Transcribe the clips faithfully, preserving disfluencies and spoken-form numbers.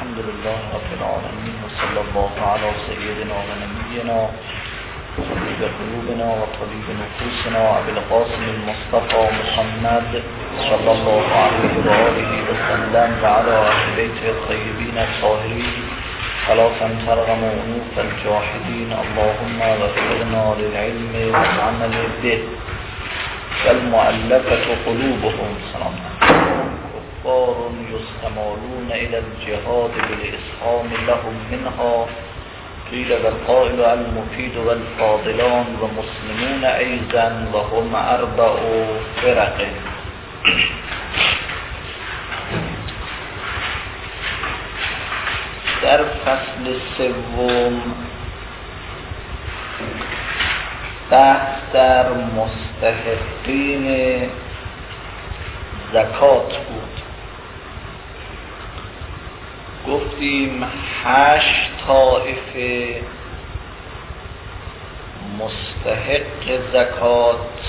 الحمد لله رب العالمين وصلى الله على سيدنا ونبينا وحبيب قلوبنا وطبيب نفوسنا ابي القاسم المصطفى محمد صلى الله عليه وآله وسلم وعلى اهل بيته الطيبين الطاهرين صلاة ترغم أنوف الجاحدين. اللهم وفقنا للعلم والعمل به والمؤلفة قلوبهم. سلام كفار يستمالون إلى الجهاد بالإسهام لهم منها قيل والقائل المفيد والفاضلان ومسلمون أيضا وهم أربع فرق. در فصل سوم بحث در مستحقین زکات بود. گفتیم هشت طایفه مستحق زکات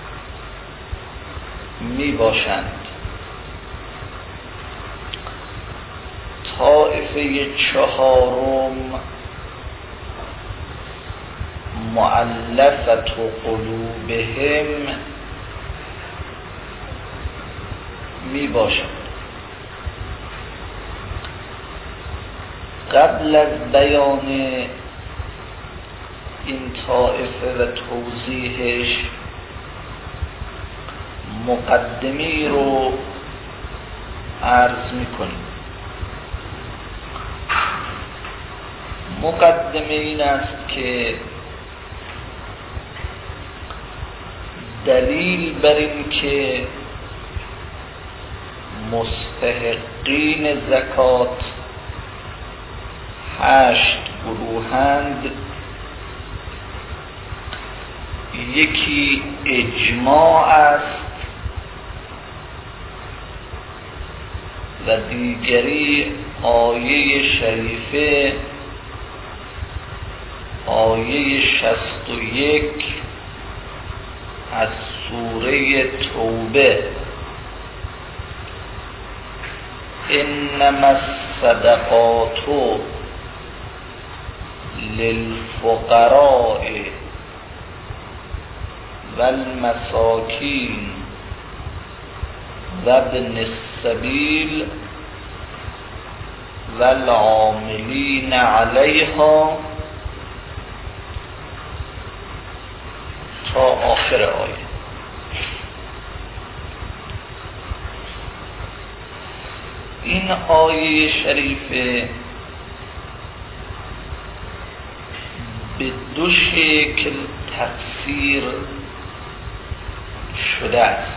می باشند. طایفه چهارم مؤلفت قلوبهم می باشد. قبل از بیان این طایفه و توضیحش مقدمی رو عرض می کنیم. مقدمه این است که دلیل بر این که مستحقین زکات هشت گروهند، یکی اجماع است و دیگری آیه شریفه آیه شصت و یک از سوره توبه. انما الصدقات للفقراء والمساکین و ابن السبیل والعاملین علیها تا آخر آیه. این آیه شریفه به دو شکل تفسیر شده است.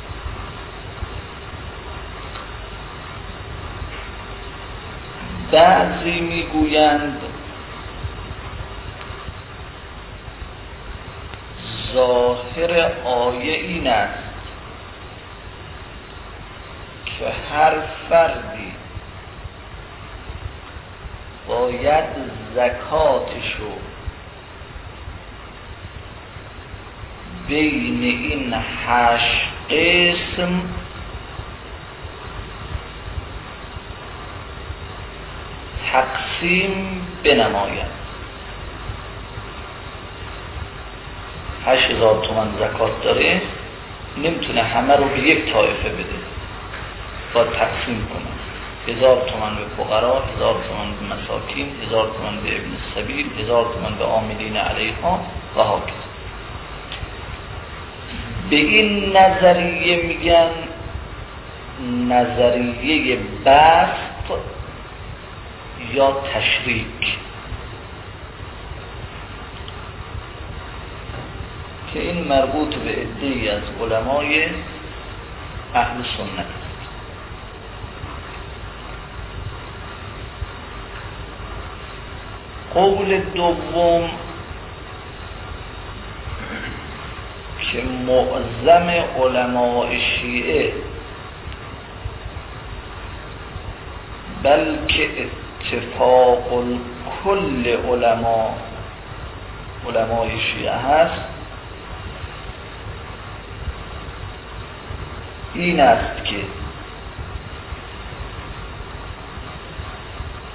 بعضی میگویند ظاهر آیه این است که هر فردی باید زکاتشو بین این هشت قسم تقسیم بنماید. هشت هزار تومن زکات داره، نمیتونه همه رو به یک طایفه بده، باید تقسیم کنه. هزار تومن به فقرا، هزار تومن به مساکین، هزار تومن به ابن السبیل، هزار تومن به عاملین علیها و هاکذا. به این نظریه میگن نظریه بسط یا تشریک، که این مربوط به عده‌ای از علمای اهل سنت است. قول دوم که معظم علماء شیعه بلکه اتفاق کل علما علمای شیعه هست، این است که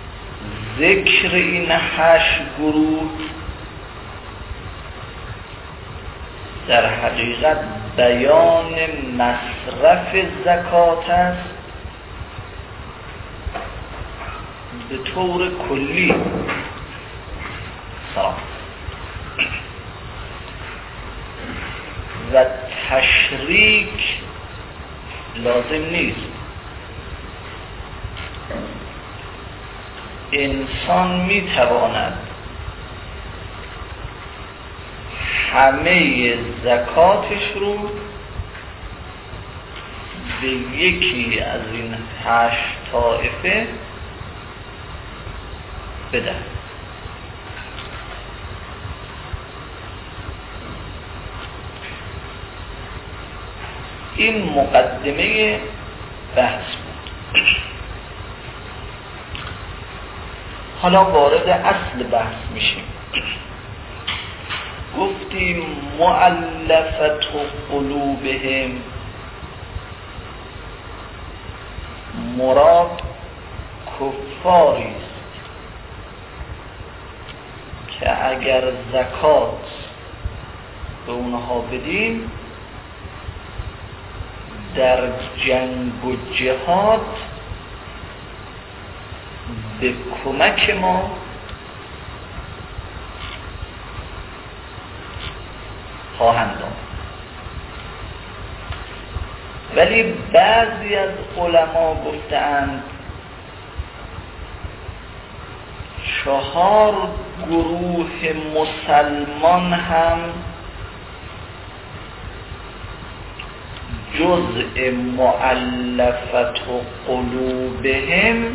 ذکر این هشت گروه در حقیقت بیان مصرف زکات است به طور کلی. سلام. و تشریک لازم نیست. انسان میتواند همه زکاتش رو به یکی از این هشت طائفه بده. این مقدمه بحث بود. حالا وارد اصل بحث میشیم. گفتیم مؤلفت قلوبهم، مراد کفاری است که اگر زکات به اونها بدیم در جنگ و جهاد به کمک ما خواهند آمد. ولی بعضی از علما گفتند چهار گروه مسلمان هم جزء مؤلفت قلوبهم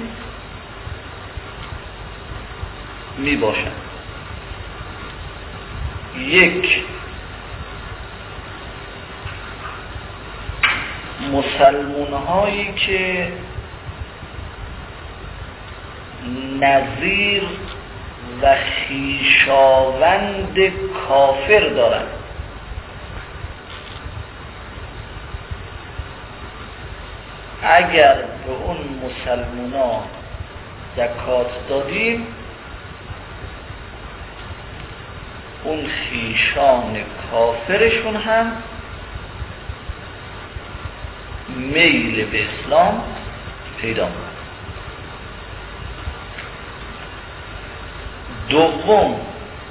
می باشند. یک، مسلمان هایی که نظیر و خویشاوند کافر دارند، اگر به اون مسلمان ها زکات دادیم اون خویشان کافرشون هم میل به اسلام پیدا می‌کنه. دوم،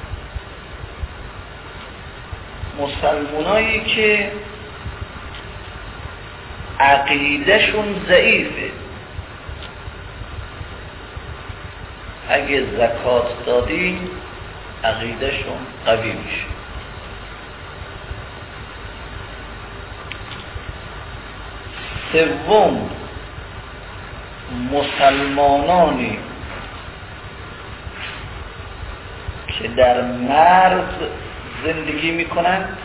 مسلمانایی که عقیدهشون ضعیفه، اگه زکات دادیم عقیدهشون قوی میشه. سوم، مسلمانانی که در مرز زندگی میکنند،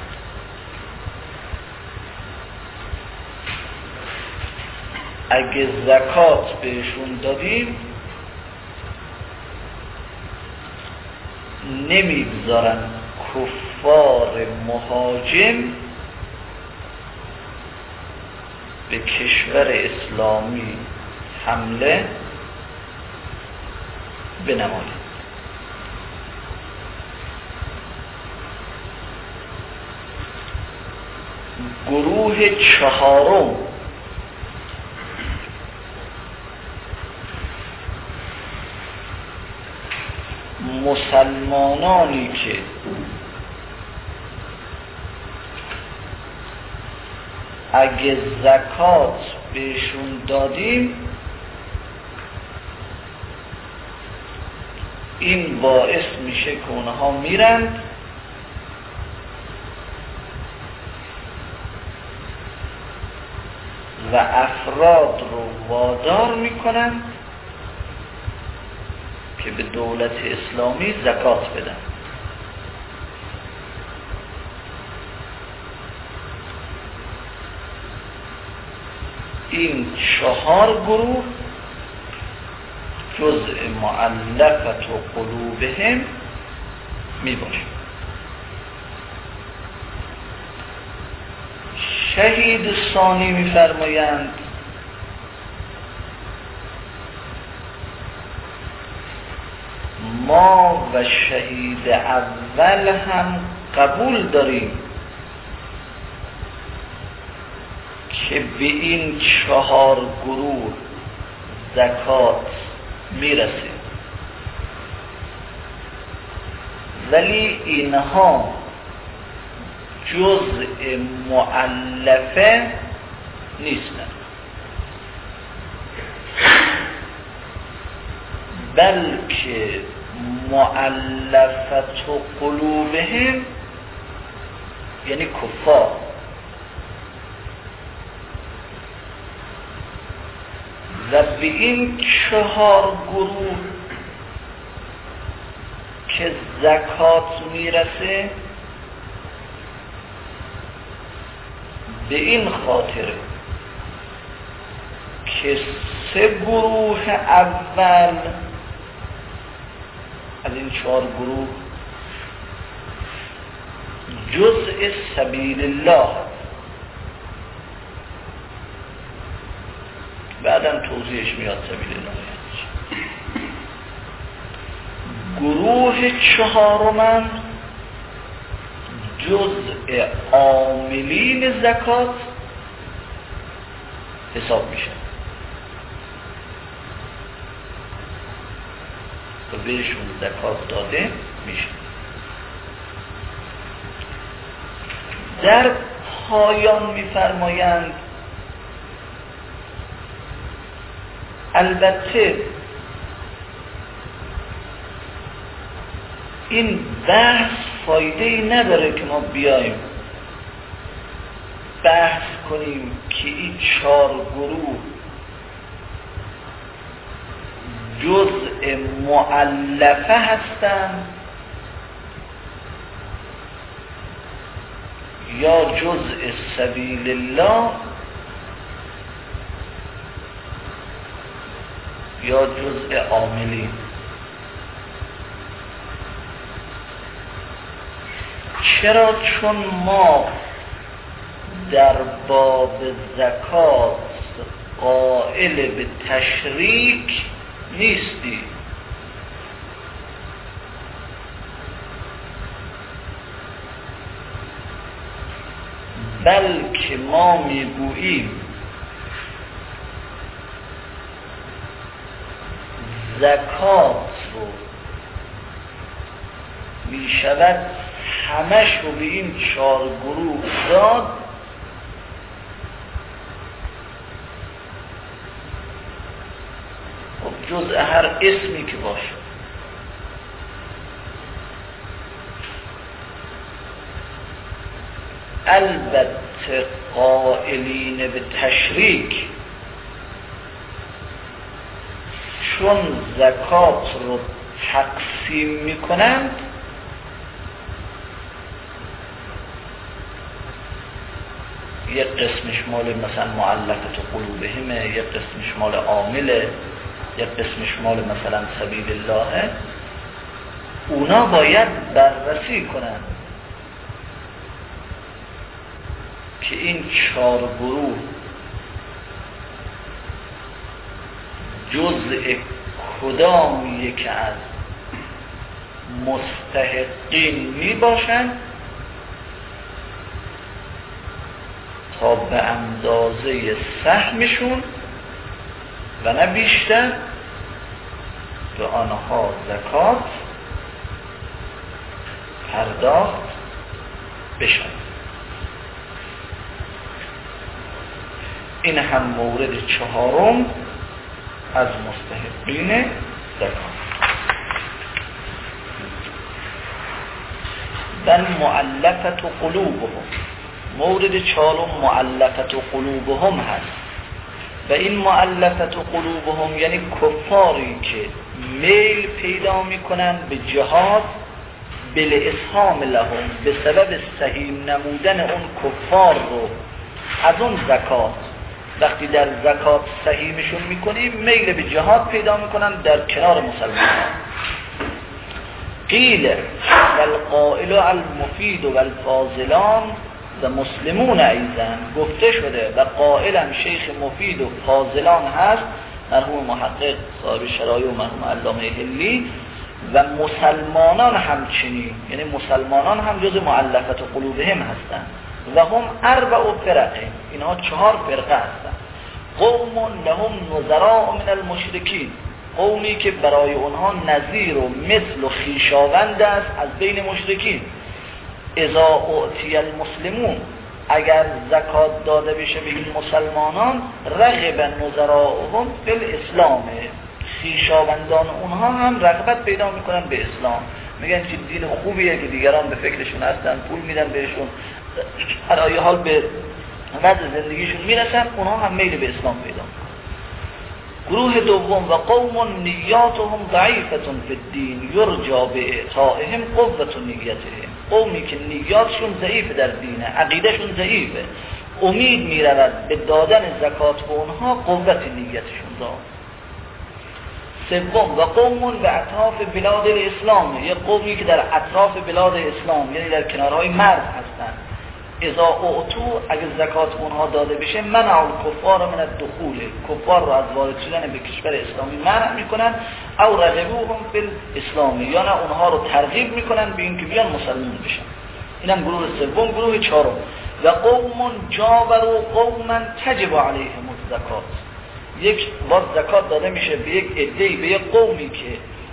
اگه زکات بهشون دادیم نمیگذارن کفار مهاجم به کشور اسلامی حمله بنمایند. گروه چهارم مسلمانانی که اگه زکات بهشون دادیم این باعث میشه که اونها میرند و افراد رو وادار میکنند که به دولت اسلامی زکات بدن. این چهار گروه جزء مؤلفت و قلوبهم می باشه. شهید ثانی می فرمایند ما و شهید اول هم قبول داریم که به این چهار گروه زکات میرسه، ولی اینها جزء مؤلفه نیستن، بلکه مؤلفت قلوبهم یعنی کفار و به این چهار گروه که زکات میرسه به این خاطر که سه گروه اول از این چهار گروه جزء سبیل الله، بعدم توضیحش میاد سبیل الله. گروه چهارم جزء عاملین زکات حساب میشه و بهشون زکات داده میشه. در پایان میفرمایند البته این بحث فایده ای نداره که ما بیایم بحث کنیم که این چهار گروه جزء مؤلفه هستند یا جزء سبیل الله یا جزء عاملین. چرا؟ چون ما در باب زکات قائل به تشریک نیستیم، بلکه ما میگوییم زکات رو میشود همش رو به این چهار گروه داد و جزء هر اسمی که باشه. البته قائلین به تشریک چون زکات رو تقسیم میکنند یک قسمش مال مثلا مؤلفت قلوبهمه، یک قسمش مال عامله، یک قسمش مال مثلا سبیل الله. اونا باید بررسی کنند که این چهار گروه جزء کدامیه که از مستحقین می باشند تا به اندازه سهمشون و نه بیشتر به آنها زکات پرداخت بشن. این هم مورد چهارم از مستحقین زکات. بل مؤلفت قلوبهم، مورد چهارم مؤلفت قلوبهم هست و این مؤلفت قلوبهم یعنی کفاری که میل پیدا میکنن به جهاد بالاسهام لهم، به سبب سهیم نمودن اون کفار رو از اون زکات. وقتی در زکات سهیمشون میکنیم میل به جهاد پیدا میکنن در کنار مسلمان. قیل والقائل المفید والفاضلان و مسلمون ایضا، گفته شده و قائلم شیخ مفید و فاضلان هست، مرحوم محقق صاحب شرایع و مرحوم علامه هلی و مسلمانان همچنین، یعنی مسلمانان هم جز مؤلفه قلوبهم هستند. و هم اربع فرقه، اینها چهار فرقه هستند. قوم لهم نظراء من المشرکین، قومی که برای اونها نظیر و مثل و خویشاوند است از بین مشرکین. اذا اعطی المسلمون، اگر زکات داده بشه به این مسلمانان، رغب نظراءهم فی الاسلام، خویشاوندان اونها هم رغبت پیدا میکنن به اسلام، میگن که دین خوبیه که دیگران به فکرشون هستن، پول میدن بهشون، هر آیه حال به وضع زندگیشون میرسن، اونها هم میل به اسلام پیدا میکنن. گروه دوم و قوم نیاتهم ضعیفه فی الدین یرجا باعطائهم قوة نیتهم، قومی که نیاتشون ضعیف در دینه، عقیدهشون ضعیفه، امید میرود به دادن زکات به اونها قوت نیتشون داد. سوم و قوم به اطراف بلاد الاسلام، یه قومی که در اطراف بلاد اسلام، یعنی در کنارهای مرز هستند. اذا اعطوا، اگر زکات اونها داده بشه، منع الکفار من الدخول، کفار رو از وارد شدن به کشور اسلامی منع میکنن. او رغبوهم فی الاسلام، یا نه اونها رو ترغیب میکنن به اینکه بیان مسلمان بشن. اینم گروه سوم. گروه چهارم و قوم جاوروا قوما تجب علیهم الزکات، یک بار زکات داده میشه به یک عده‌ای، به یک قومی که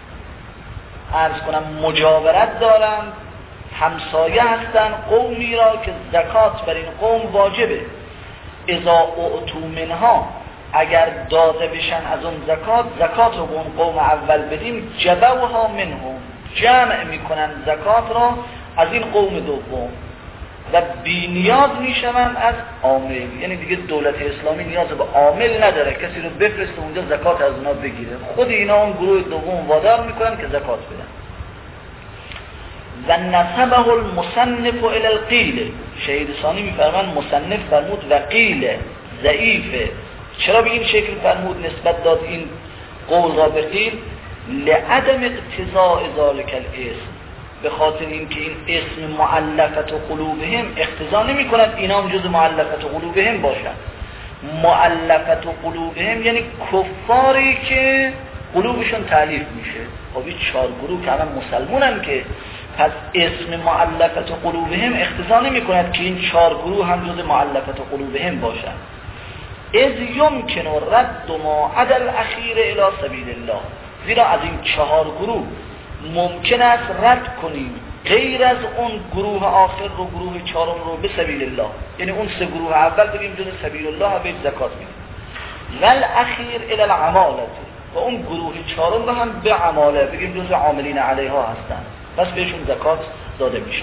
عرض کنم مجاورت دارن، همسایه هستن، قومی را که زکات بر این قوم واجبه. اذا اعطوا منها، اگر داده بشن از اون زکات، زکات رو به اون قوم اول بدیم، جبوها منهم، جمع میکنن زکات را از این قوم دوم و بی نیاز میشوند از عامل، یعنی دیگه دولت اسلامی نیاز به عامل نداره کسی رو بفرسته اونجا زکات از اونا بگیره، خود اینا اون گروه دوم وادار میکنن که زکات بدن. و نسبه المصنف الى القیل، شهید ثانی میفرمان مصنف فرمود و قیل ضعیفه. چرا به این شکل فرمود نسبت داد این قول را به قیل؟ لعدم اقتضاء ذلك الاسم، به خاطر اینکه این اسم مؤلفه قلوبهم اقتضا نمی کند اینا هم جز مؤلفه قلوبهم باشند. مؤلفه قلوبهم یعنی کفاری که قلوبشون تألیف میشه. خب این چهار گروه که همه مسلمونن که، پس اسم مؤلفه قلوبهم اقتضا نمی کند که این چهار گروه هم جز مؤلفه قلوبهم باشند. اذ یمکن رد ما عدا الاخیر الی سبیل الله، زیرا از این چهار گروه ممکن است رد کنیم غیر از اون گروه آخر رو، گروه چهارم رو، به سبیل الله، یعنی اون سه گروه اول بگیم جز سبیل الله به زکات میدیم، ول اخیر الی العماله، و اون گروه چهارم رو هم به عماله بگیم جز عاملین علیها هستند، پس بهشون زکات داده میشه.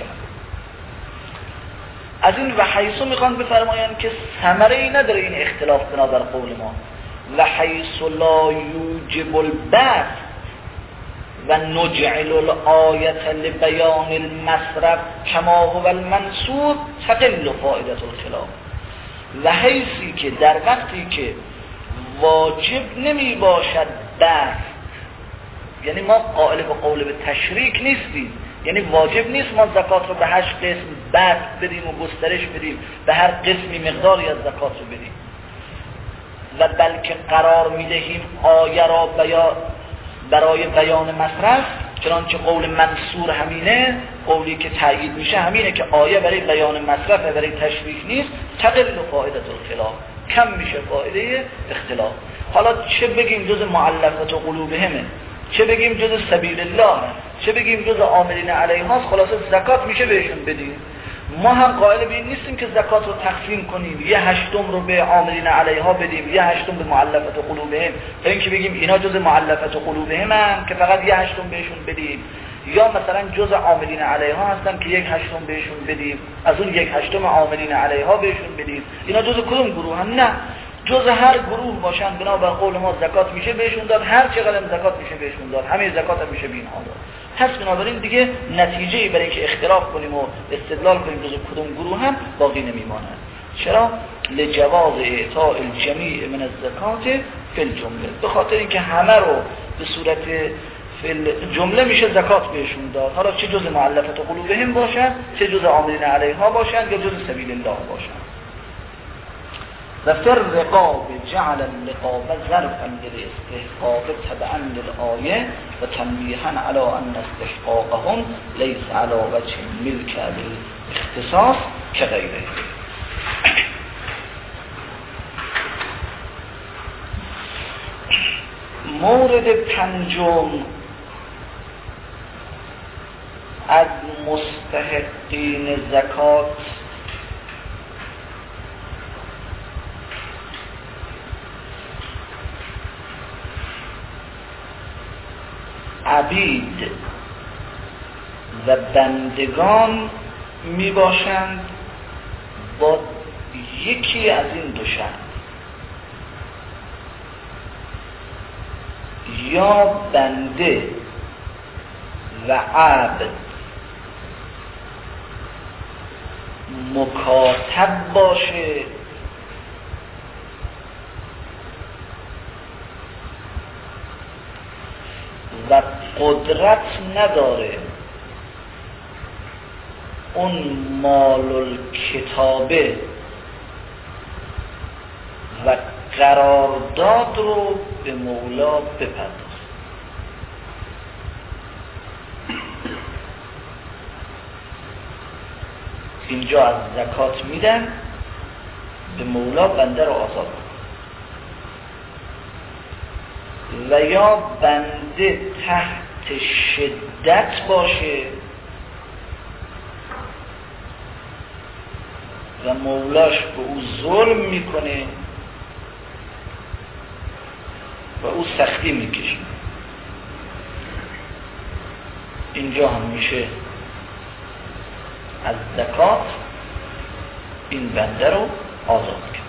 از این و حیث میخوان بفرمایند که ثمره ای نداره این اختلاف بنابر قول ما. و حیث لا یوجب البث و نجعل الآیت لبیان المصرف کما هو المنصور تقل فائدة الخلاف، و حیثی که در وقتی که واجب نمی باشد بث، یعنی ما قائل به قول به تشریک نیستیم، یعنی واجب نیست ما زکات رو به هشت قسم بث بدیم و گسترش بدیم، به هر قسمی مقداری از زکات رو بدیم، و بلکه قرار میدهیم آیه را بیا برای بیان مصرف، چنانچه قول منصور همینه، قولی که تأیید میشه همینه که آیه برای بیان مصرف برای تشریک نیست، تقل فائدة الخلاف، کم میشه فایده اختلاف. حالا چه بگیم جز مؤلفه قلوبهمه، چه بگیم جز سبیل الله، چه بگیم جز عاملین علیها، خلاصه زکات میشه بهشون بدیم. ما هم قائل به این نیستیم که زکات رو تقسیم کنیم، یه هشتم رو به عاملین علیها بدیم، یه هشتم به مؤلفه قلوبهم، تا اینکه بگیم اینا جز مؤلفه قلوبهم هم که فقط یه هشتم بهشون بدیم، یا مثلا جز عاملین علیها هستن که یک هشتم بهشون بدیم، از اون یک هشتم عاملین علیها بهشون بدیم. اینا جز کدوم گروه هم؟ نه، جز هر گروه باشن بنابر قول ما زکات میشه بهشون داد، هر چقدر زکات میشه بهشون داد، همه زکات هم میشه به اینها داد. پس بنابراین دیگه نتیجه‌ای برای اینکه اختلاف کنیم و استدلال کنیم جز کدوم گروه هم باقی نمیماند. چرا؟ لجواز اعطاء الجمیع من الزکات فی الجمله، به خاطر اینکه همه رو به صورت فی الجمله میشه زکات بهشون داد، حالا چه جز مؤلفه قلوبهم باشن، چه جز عاملین علیها باشن، یا جز سبیل الله باشن. و فی الرقاب جعل اللقاب ظرفا للاستحقاق تبعا للآیه و تنبیها علی ان استحقاقهم لیس علی وجه ملک الاختصاص که غیره. مورد پنجم از مستحقین زکات عبید و بندگان می باشند با یکی از این دو شرط: یا بنده و عبد مکاتب باشه و قدرت نداره اون مال الکتابه و قرارداد رو به مولا بپرداز. اینجا از زکات میدن به مولا بنده رو آزاد کنه. و یا بنده تحت شدت باشه و مولاش به او ظلم میکنه و او سختی میکشه، اینجا هم میشه از زکات این بنده رو آزاد کرد.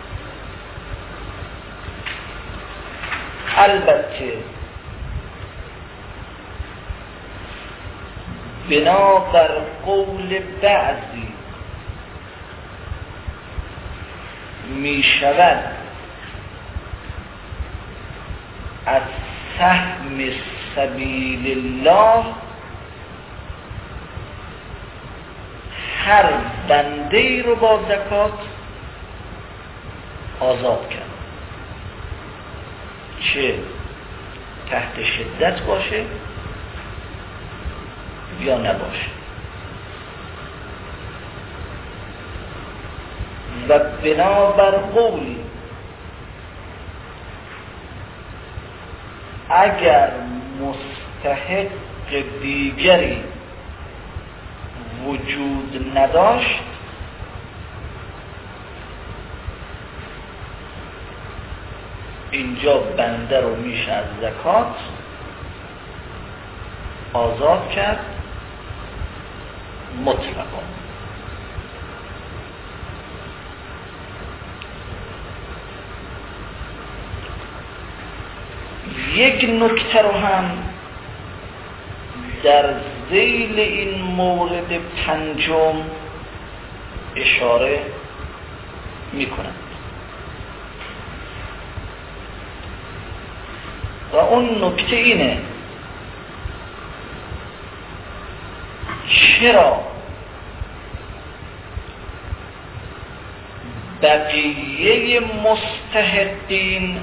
البته بنابر قول بعضی می شود از سهم سبیل الله هر بنده ای رو با زکات آزاد کرد، چه تحت شدت باشه یا نباشه. و بنابر قولی اگر مستحق دیگری وجود نداشت اینجا بنده رو میشه از زکات آزاد کرد مطلقا. یک نکته رو هم در ذیل این مورد پنجم اشاره میکنند و اون نکته اینه: چرا بقیه مستحقین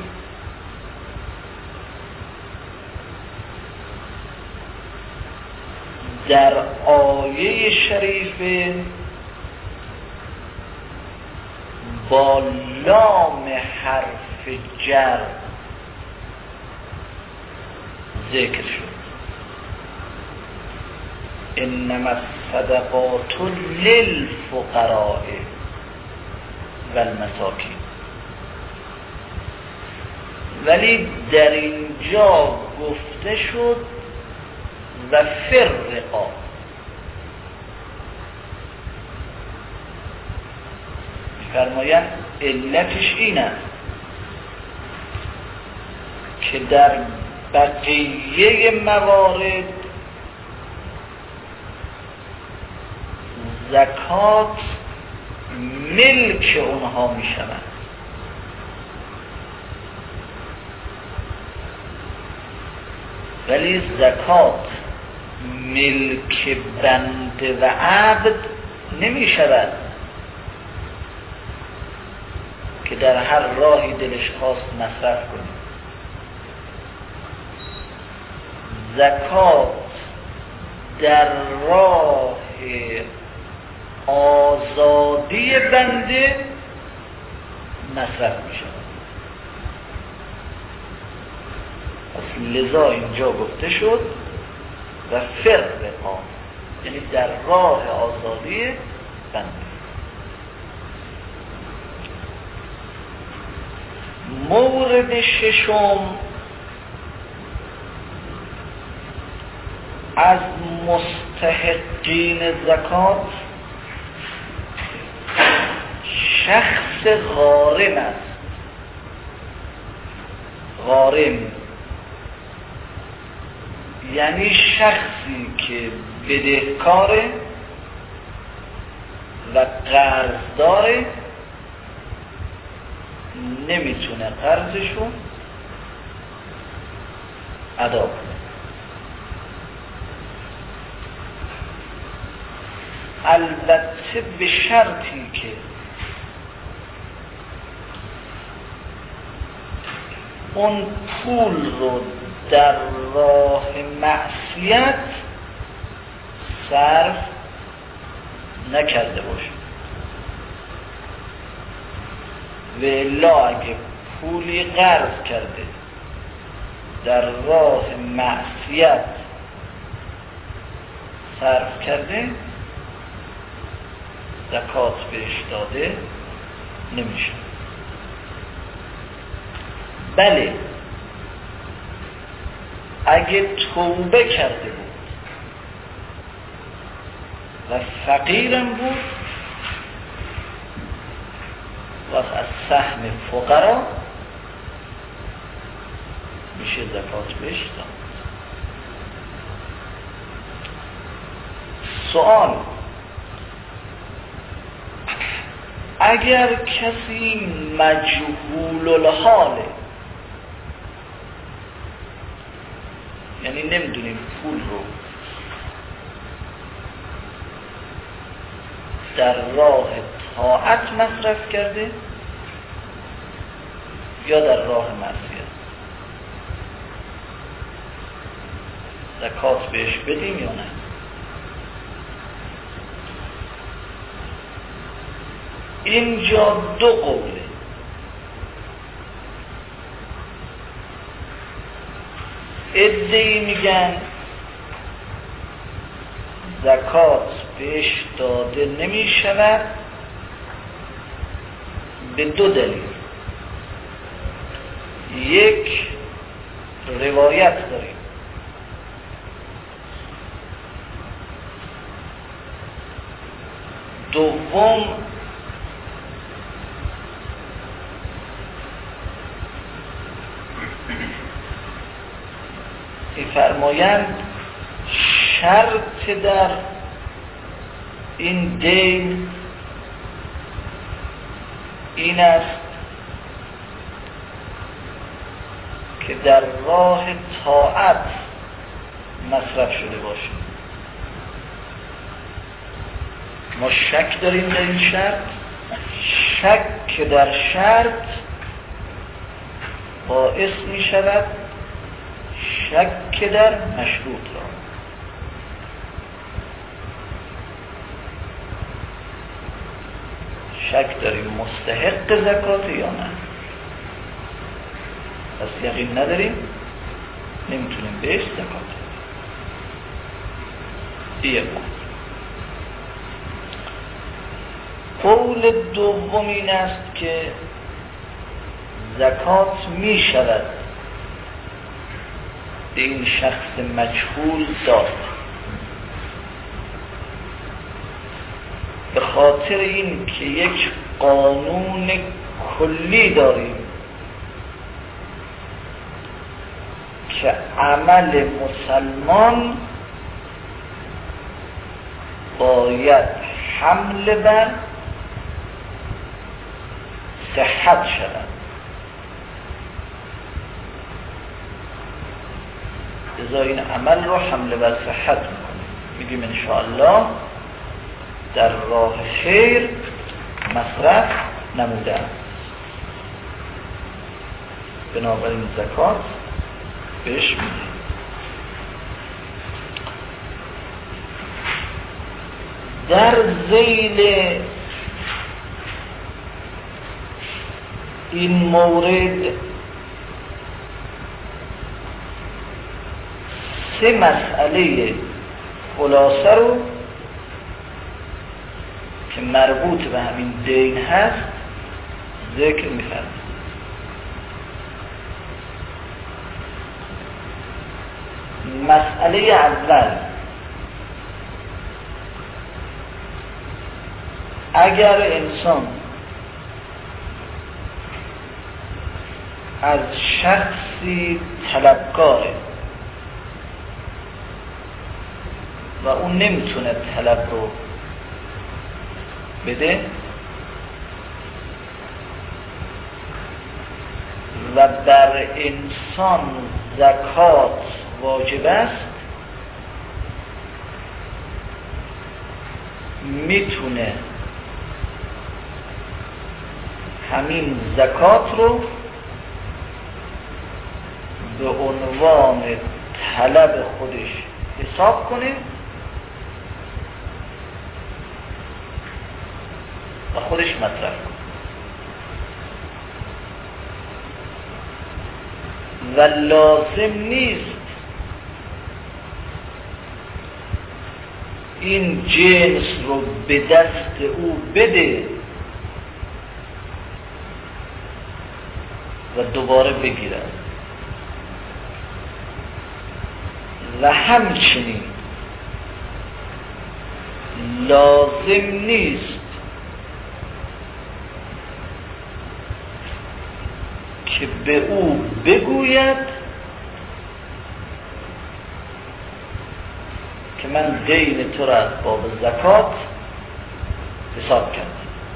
در آیه شریفه با لام حرف جر ذکر شد؟ انما الصدقات للفقراء والمساکین، ولی در اینجا گفته شد و فرقا. فرمایند علتش این است که در بقیه موارد زکات ملک اونها می شود، ولی زکات ملک بنده و عبد نمی شود که که در هر راهی دلش خواست مصرف کنه. زکات در راه آزادی بنده مصرف می شود. پس لذا اینجا گفته شد و فرق آن، یعنی در راه آزادی بنده. مورد ششم از مستحقین زکات شخص غارم است. غارم یعنی شخصی که بدهکاره و قرض داره، نمیتونه قرضشو ادا کنه. البته به شرطی که اون پول رو در راه معصیت صرف نکرده باشه. و الا اگه پولی قرض کرده در راه معصیت صرف کرده، زکات بهش داده نمیشه. بله اگه توبه کرده بود و فقیرم بود، و از سهم فقرا میشه زکات بهش داد. سوال: اگر کسی مجهول الحاله، یعنی نمیدونیم پول رو در راه طاعت مصرف کرده یا در راه معصیت، زکات بهش بدیم یا نه؟ اینجا دو قوله. عده‌ای میگن زکات بهش داده نمی شود به دو دلیل. یک، روایت داریم دوم فرمایند شرط در این دین این است که در راه طاعت مصرف شده باشه. ما شک داریم در این شرط. شک در شرط باعث می شود شک در مشروط را. شک داریم مستحق زکات یا نه، پس یقین نداریم نمیتونیم بهش زکات بدیم. قول دوم این است که زکات می شود به این شخص مجهول داد، به خاطر این که یک قانون کلی داریم که عمل مسلمان باید حمل بر صحت شود. لذا این عمل رو حمل بر صحت میکنیم، میگیم انشاءالله در راه خیر مصرف نموده است. بنابراین زکات بهش میده. در ذیل این مورد سه مسئله خلاصه رو که مربوط به همین دین هست ذکر می‌فرماید. مسئله اول، اگر انسان از شخصی طلبکاره و اون نمیتونه طلب رو بده و بر انسان زکات واجب است، میتونه همین زکات رو به عنوان طلب خودش حساب کنه و خودش مصرف کنه و لازم نیست این جنس رو به دست او بده و دوباره بگیرد و همچنین لازم نیست که به او بگوید که من دین تو را از باب زکات حساب کردم.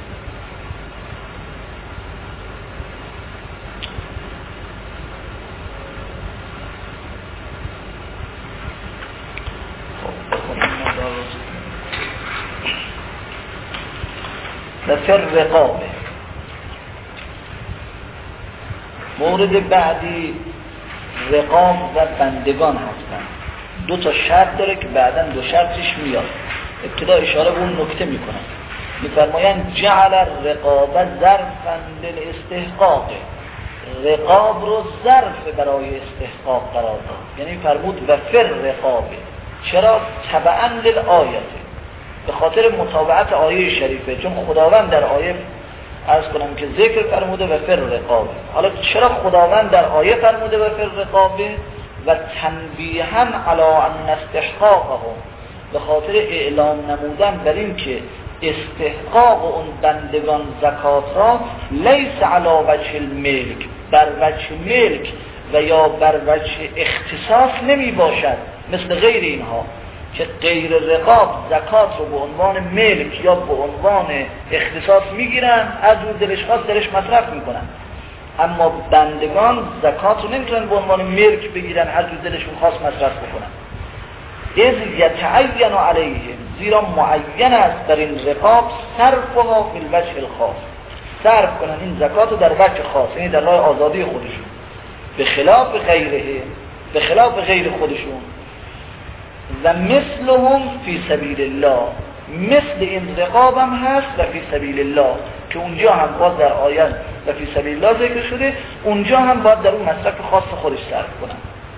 و فر رقابه، مورد بعدی رقاب و بندگان هستند. دو تا شرط داره که بعداً دو شرطش میاد. ابتدا اشاره به اون نکته میکنن، میفرمایند جعل الرقاب ظرفا للاستحقاق، رقاب رو ظرف برای استحقاق قرار داد، یعنی فرمود و فر رقابه. چرا؟ تبعاً للآیته، به خاطر متابعت آیه شریفه، چون خداوند در آیه عرض کنم که ذکر فرموده و فر رقابه. حالا چرا خداوند در آیه فرموده و فر رقابه؟ و تنبیها علی ان استحقاقهم، به خاطر اعلام نمودن بر این که استحقاق اون بندگان زکات را لیس علی وجه الملک، بر وجه ملک و یا بر وجه اختصاص نمی باشد، مثل غیر اینها که غیر رقاب زکات رو به عنوان ملک یا به عنوان اختصاص میگیرن، از اون دلش خواست دلش مصرف میکنن، اما بندگان زکات رو نمیتونن به عنوان ملک بگیرن، از اون دلشون خواست مصرف بکنن. اذ یتعین علیهم، زیرا معین است در این رقاب صرفها فی الوجه الخاص، صرف کنن این زکات رو در وجه خاص، یعنی در راه آزادی خودشون، به خلاف غیره، به خلاف غیر خودشون. و مثلهم فی سبیل الله، مثل این رقاب هم هست و فی سبیل الله، که اونجا هم باز در آیت و فی سبیل الله ذکر شده، اونجا هم باید در اون مصرف خاص خودش صرف کنن.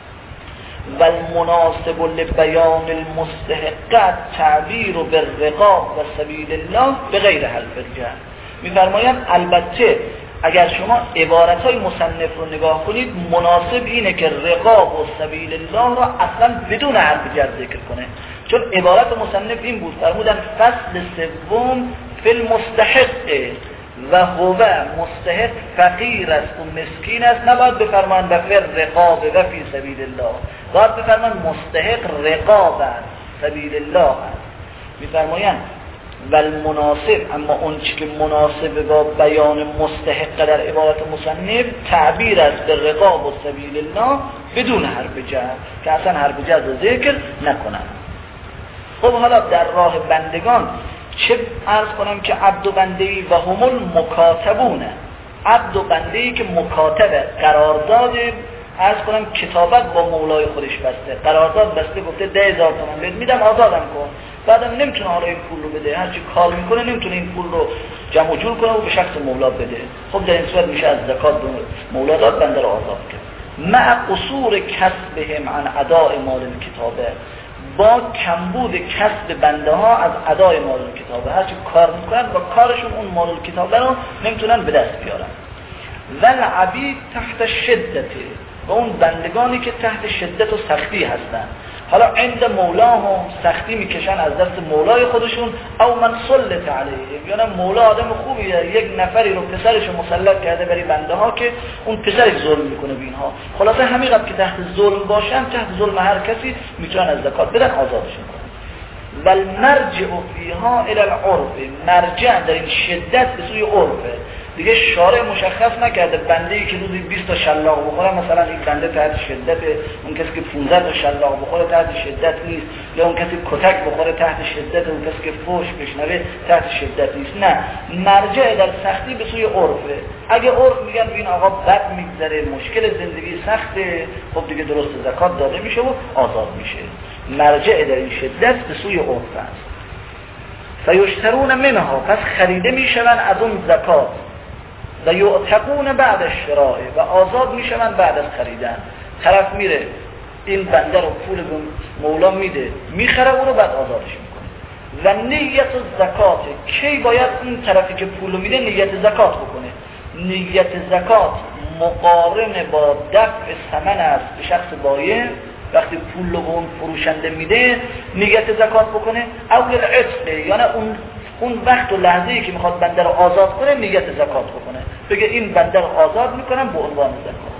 و المناسب لبیان المستحق تعبیر بالرقاب و سبیل الله به غیر حذف الجر. می‌فرمایند البته اگر شما عبارت‌های مصنف رو نگاه کنید، مناسب اینه که رقاب و سبیل الله را اصلا بدون حرف جر ذکر کنه، چون عبارت مصنف این بود، فرمودن فصل سوم فی المستحق و هو مستحق فقیر است و مسکین است، نباید بفرمایند و فی رقاب و فی سبیل الله، باید بفرمایند مستحق رقاب است، سبیل الله است. می‌فرمایند بل مناسب، اما اون چی که مناسب با بیان مستحق در عبارت مصنف تعبیر است به رقاب و سبیل الله بدون حرف جر، که اصلا حرف جر رو ذکر نکنن. خب حالا در راه بندگان چه عرض کنم که عبد و بندهی و هم المکاتبونه، عبد و بنده‌ای که مکاتبه، قرارداد عرض کنم کتابت با مولای خودش بسته، قرارداد بسته، گفته ده هزار تومان بهت میدم آزادم کن، بعدم نمیتونه حالا این پول رو بده، هرچی کار میکنه نمیتونه این پول رو جمع جور کنه و به شخص مولا بده. خب در این صورت میشه از زکات به مولا داد، بنده رو آزاد کرد. مع قصور کسبهم عن اداء مال الکتابه، با کمبود کسب بنده ها از ادای مال الکتابه، هرچی کار میکنن با کارشون اون مال الکتابه رو نمیتونن به دست بیارن. والعبید تحت شدته، و اون بندگانی که تحت شدت و سختی هستن، حالا عند مولا هم سختی میکشن از دست مولای خودشون، او من سلط علیه، یعنی مولا آدم خوبیه، یک نفری رو پسرش مسلط کرده برای بنده ها که اون پسرش ظلم میکنه به اینها، خلاصه همین قبل که تحت ظلم باشن، تحت ظلم هر کسی میتونن از زکات بدن، آزادشون کنن. والمرجع فیها الی العرف، مرجع در این شدت به سوی عرفه. دیگه شارع مشخص نکرده بنده‌ای که روزی بیست تا شلاق بخوره مثلا این بنده تحت شدته، اون کسی که پانزده تا شلاق بخوره تحت شدت نیست، یا اون کسی کتک بخوره تحت شدت، اون کسی که فوش بشنوه تحت شدت نیست. نه، مرجع در سختی به سوی عرفه. اگه عرف میگن این آقا بد میگذره، مشکل زندگی سخته، خب دیگه درست زکات داده میشه و آزاد میشه. مرجع در این شدت به سوی عرف است. فیشترون منها، پس خریده میشون از اون زکات، و یعتقون بعد الشراء، و آزاد میشون بعد از خریدن. طرف میره این بنده رو پول به مولا میده، میخره اون رو، بعد آزادش میکنه. و نیت زکات، کی باید اون طرفی که پول میده نیت زکات بکنه؟ نیت زکات مقارن با دفع ثمن است به شخص بایع، وقتی پول رو به اون فروشنده میده نیت زکات بکنه، اول عتق، یعنی اون اون وقت و لحظه‌ای که میخواد بنده رو آزاد کنه نیت زکات بکنه، بگه این بنده رو آزاد میکنم به عنوان زکات.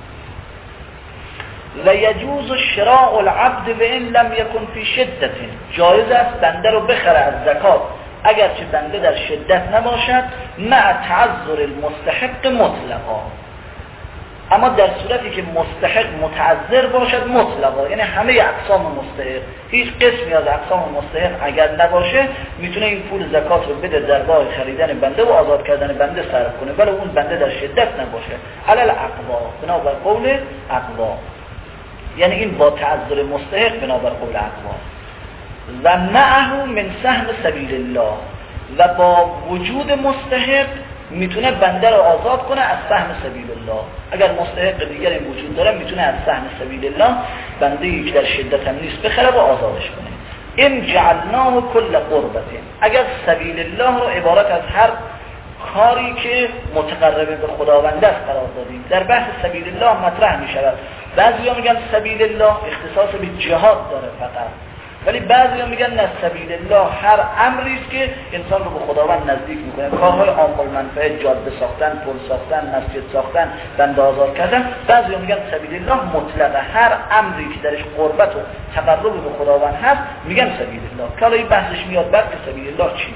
و یجوز شراء العبد و ان لم یکن فی شدت، جایز است بنده رو بخره از زکات اگرچه بنده در شدت نباشد، مع تعذر المستحق مطلقا، اما در صورتی که مستحق متعذر باشد مطلقا، یعنی همه اقسام مستحق، هیچ قسمی از اقسام مستحق اگر نباشه میتونه این پول زکات رو بده در راه خریدن بنده و آزاد کردن بنده صرف کنه، ولی اون بنده در شدت نباشه. علل اقوا، بنابر قول اقوا، یعنی این با تعذر مستحق بنابر قول اقوا. و معه من سهم سبیل الله، و با وجود مستحق میتونه بنده رو آزاد کنه از سهم سبیل الله. اگر مستحق دیگری وجود داره میتونه از سهم سبیل الله بنده‌ای که در شدت هم نیست بخره و آزادش کنه. این جعلناه کل قربت، اگر سبیل الله رو عبارت از هر کاری که متقرب به خداوند است قرار دادیم. در بحث سبیل الله مطرح میشود، بعضیا میگن سبیل الله اختصاص به جهاد داره فقط، ولی بعضی هم میگن نه، سبیل الله هر امری است که انسان رو به خداوند نزدیک میکنه، کارهای عام المنفعه، جاده ساختن، پل ساختن، مسجد ساختن، بنده آزاد کردن. بعضی هم میگن سبیل الله مطلقه، هر امری که درش قربت و تقرب به خداوند هست میگن سبیل الله. که حالا این بحثش میاد بعد که سبیل الله چیه.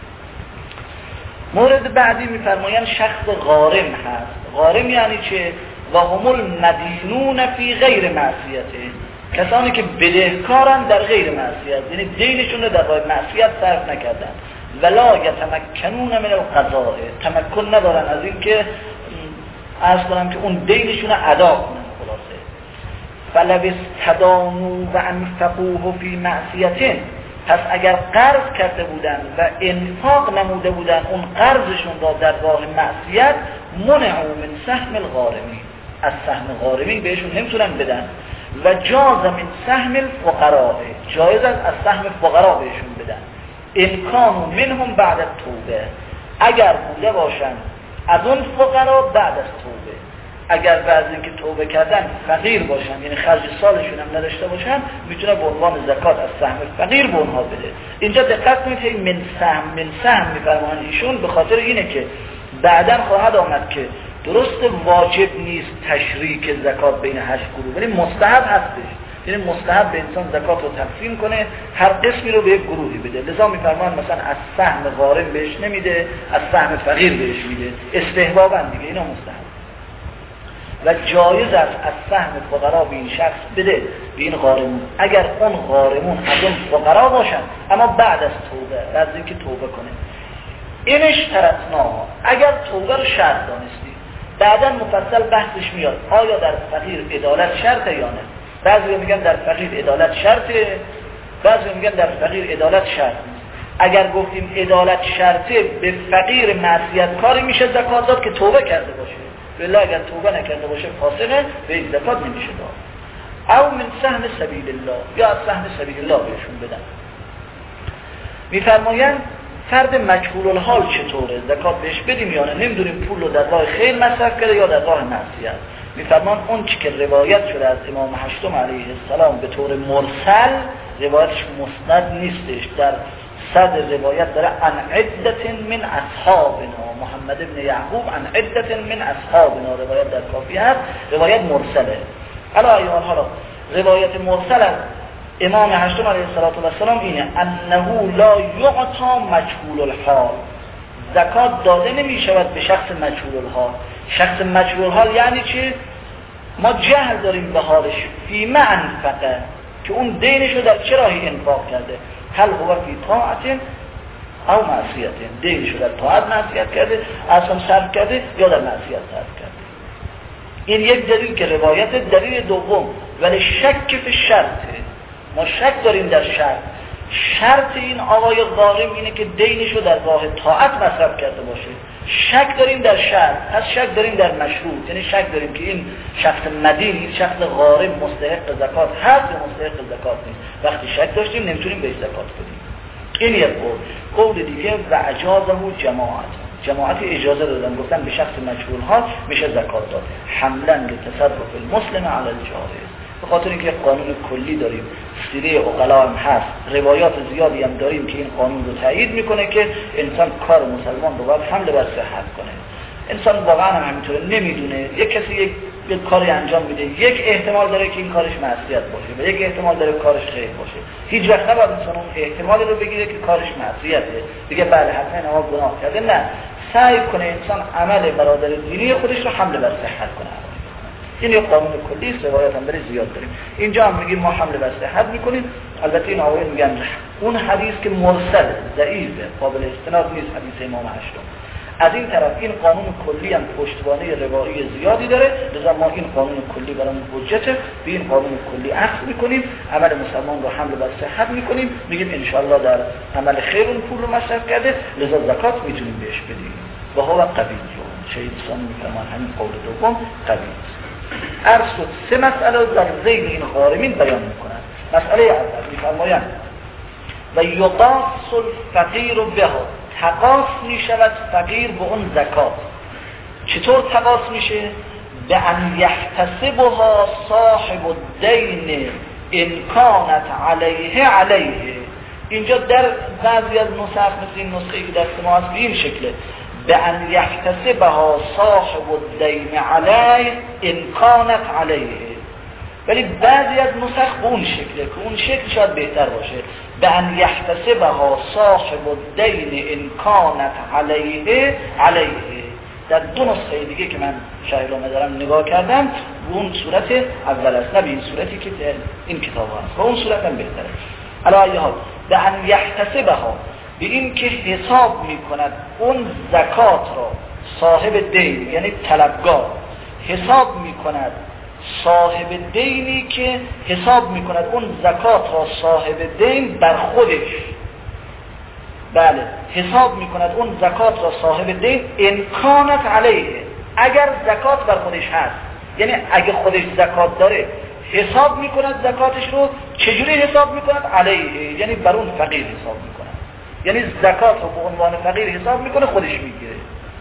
مورد بعدی میفرمایند شخص غارم هست. غارم یعنی چه؟ و هم المدینون فی غیر معصیته، کسانی که بدهکارن در غیر معصیت، یعنی دینشون رو در راه معصیت صرف نکردن. ولا یتمکنون من القضاء، تمکن ندارن از این که عرض کنم که اون دینشون رو ادا کنن. خلاصه فلو استدانوا و انفقوه فی معصیت، پس اگر قرض کرده بودن و انفاق نموده بودن اون قرضشون را در راه معصیت، منعوا من سهم الغارمین، از سهم غارمین بهشون نمیتونن بدن. و جاز من سهم الفقراء، جایز است از سهم فقرا بهشون بدن. امکان منهم بعد توبه، اگر بوده باشن از اون فقرا بعد از توبه، اگر بعد از اینکه توبه کردن فقیر باشن، یعنی خرج سالشون هم نداشته باشن، میتونه به عنوان زکات از سهم فقیر به اونها بده. اینجا دقت کنید که من سهم من سهم میفرمایند ایشون به خاطر اینه که بعداً خواهد آمد که درست واجب نیست تشریک زکات بین هشت گروه، ولی مستحب هستش، یعنی مستحب به انسان زکات رو تقسیم کنه، هر قسمی رو به یک گروهی بده. لذا میفرمان مثلا از سهم غارم بهش نمیده، از سهم فقیر بهش میده، استحباباً دیگه، اینا مستحب. و جایز است از سهم فقرا به این شخص بده، به این غارمون، اگر اون غارمون از اون فقرا باشن اما بعد از توبه، بعد از اینکه توبه کنه. اینش ترتنا، اگر توبه رو شرط دانستی بعدا مفصل بحثش میاد آیا در فقیر عدالت شرطه یا نه. بعضی میگن در فقیر عدالت شرطه، بعضی میگن در فقیر عدالت شرط نیست. اگر گفتیم عدالت شرطه به فقیر معصیت کاری میشه زکات داد که توبه کرده باشه، ولی اگر توبه نکرده باشه فاسقه به این زکات نمیشه داد. او من سهم سبیل الله، یا از سهم سبیل الله بهشون بدن. میفرمایند فرد مجهول الحال چطوره زکات بهش بدیم یا نه؟ نمیدونیم پول رو در راه خیر مصرف کرده یا در راه معصیت. میفرمان اون چی که روایت شده از امام هشتم علیه السلام به طور مرسل، روایتش مسند نیستش، در صد روایت داره عن عدت من اصحابنا، محمد بن یعقوب عن عدت من اصحابنا روایت در کافی هست، روایت مرسله. حالا ایمان حالا روایت مرسل از امام هشتم علیه السلام اینه انه لا یعطا مجهول الحال، زکات داده نمی شود به شخص مجهول الحال. شخص مجهول الحال یعنی چی؟ ما جهل داریم به حالش، فی ما انفقه، که اون دینش رو در چه راهی انفاق کرده، هل هو فی طاعت او معصیت، دینش رو در طاعت معصیت کرده اصلا صرف کرده یا در معصیت صرف کرده. این یک دلیل که روایت. دلیل دوم ولی شک فی شرطه، ما شک داریم در شرط. شرط این آقای غارم اینه که دینش رو در راه طاعت مصرف کرده باشه. شک داریم در شرط، از شک داریم در مشروط، یعنی شک داریم که این شخص مدین، این شخص غارم مستحق زکات هست یا مستحق زکات نیست. وقتی شک داشتیم نمیتونیم بهش زکات بدیم. این یک قول. قول دیگه و اجازه جماعت، جماعتی اجازه دادن گفتن به شخص مجهول ها میشه زکات داد، حملا لتصرف المسلم علی الجاهز. به خاطر اینکه قانون کلی داریم، سیره عقلا هم هست، روایات زیادی هم داریم که این قانون رو تایید میکنه که انسان کار مسلمان رو باید حمل بر صحت کنه. انسان واقعا هم همینطوره، نمیدونه یک کسی یک, یک کاری انجام میده، یک احتمال داره که این کارش معصیت باشه و یک احتمال داره کارش خیر باشه. هیچ وقت نباید انسان اون احتمال رو بگیره که کارش معصیته دیگه بله حتما اینها گناه کرده. نه، سعی کنه انسان عمل برادر دینی خودش رو حمل بر صحت کنه. این یک قانون کلی است، روایت هم برای زیاد داریم. اینجا هم میگیم ما حمل بر صحت میکنیم. البته این آقایون میگن اون حدیث که مرسل ضعیفه، قابل استناد نیست، حدیث امام هشتم. از این طرف این قانون کلی هم پشتوانه روایی زیادی داره، لذا ما این قانون کلی برامون حجته، به این قانون کلی اخذ میکنیم، عمل مسلمان رو حمل بر صحت میکنیم، میگیم ان شاء الله در عمل خیر اون پول رو مصرف کرده، لذا زکات میتونیم بهش بدیم. و هو قوی. شهید سان میفرمان همین قول دوم قوی است. عرض شد سه مسئله در ذیل این غارمین بیان میکنن. مسئله اول میفرمایند و یقاس الفقیر بها، تقاس میشود فقیر به اون زکات. چطور تقاس میشه؟ به ان یحتسبها صاحب الدین ان کانت علیه علیه. اینجا در بعضی از نسخ مثل این نسخه که دست ما هست به این شکله، به ان یحتسبها صاحب الدین علیه ان کانت علیه. ولی بعضی از نسخ به اون شکله که اون شکل شاید بهتر باشه، به ان یحتسبها صاحب الدین ان کانت علیه علیه. در دو نسخه دیگه که من شاهدانه دارم نگاه کردم به اون صورت اول است، نه به این صورتی که این کتاب هست، و اون صورت هم بهتره. علی حال به ان یحتسبها، به این که حساب میکند اون زکات را صاحب دین، یعنی طلبگار حساب میکند صاحب دینی که حساب میکند اون زکات را صاحب دین بر خودش، بله حساب میکند اون زکات را صاحب دین امکانت علیه، اگر زکات بر خودش هست، یعنی اگه خودش زکات داره حساب میکند زکاتش رو. چجوری حساب میکند؟ علیه، یعنی بر اون فقیر حساب میکند، یعنی زکات رو به عنوان فقیر حساب میکنه خودش میگیره.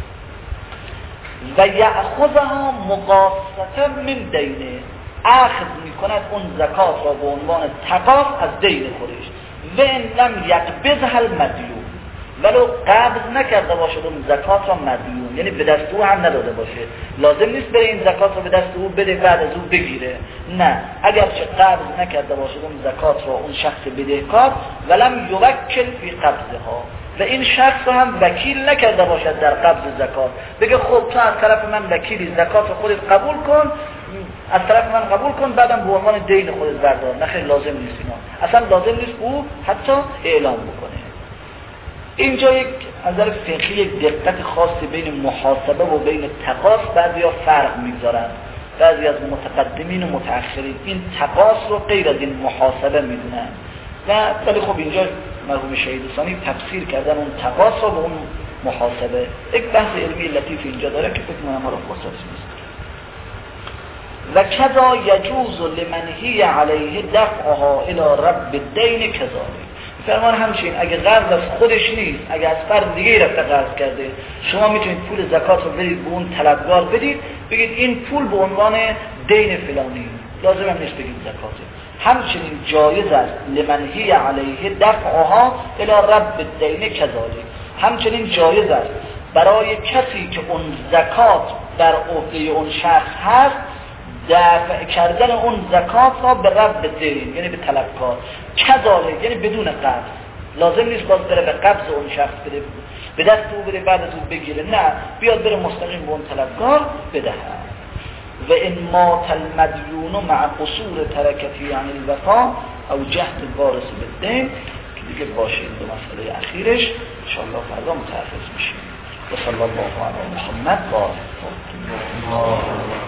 و یأخذها مقاصة من دینه، اخذ میکند اون زکات را به عنوان تقاص از دین خودش. و ان لم یقبضها المدیون، ولو قبض نکرده باشد اون زکات را مدیون، یعنی به دست او هم نداده باشه، لازم نیست بره این زکات را به دست او بده بعد از او بگیره، نه، اگرچه قبض نکرده باشد اون زکات را اون شخص بدهکار، ولم یوکل فی قبضها، و این شخص هم وکیل نکرده باشد در قبض زکات، بگه خب تو از طرف من وکیلی زکات رو خودت قبول کن، از طرف من قبول کن، بعدم به عنوان دین خودت بردار. نه خیلی لازم نیست اینا، اصلا لازم نیست او حتی اعلام بکنه. اینجا یک نظر فقهی یک دقت خاصی بین محاسبه و بین تقاص بعضیا فرق میذارن. بعضی از متقدمین و متأخرین این تقاص رو غیر از این محاسبه میدونن و ولی خب اینجا مرحوم شهید ثانی تفسیر کردن اون تقاص رو به اون محاسبه. یک بحث علمی لطیف اینجا داره که فکر کنم ما رو فرصت نیست. و کذا یجوز لمن هی علیه دفعها الی رب الدین کذالک. فرمان همچنین اگه قرض از خودش نیست، اگه از فرد دیگه رفته قرض کرده، شما میتونید پول زکات رو بدید به اون طلبکار بدید، بگید این پول به عنوان دین فلانی، لازم هم نیست بگید زکاته. همچنین جایز است لمن هی علیه دفعها الی رب الدین کذالک. همچنین جایز است برای کسی که اون زکات در عهده اون شخص هست دفع کردن اون زکات را به رب دین، یعنی به طلبکار، کذالک یعنی بدون قبض. لازم نیست باز بره به قبض اون شخص بده، به دست او بده بعد از اون بگیره، نه، بیاد بره مستقیم به اون طلبکار بده. و ان مات المدیون مع قصور ترکتی عن الوفا او جهد الوارث بالدین که دیگه باشه این دو مسئله اخیرش ان شاء الله فردا متعرض میشیم. و صلی الله علی محمد و آله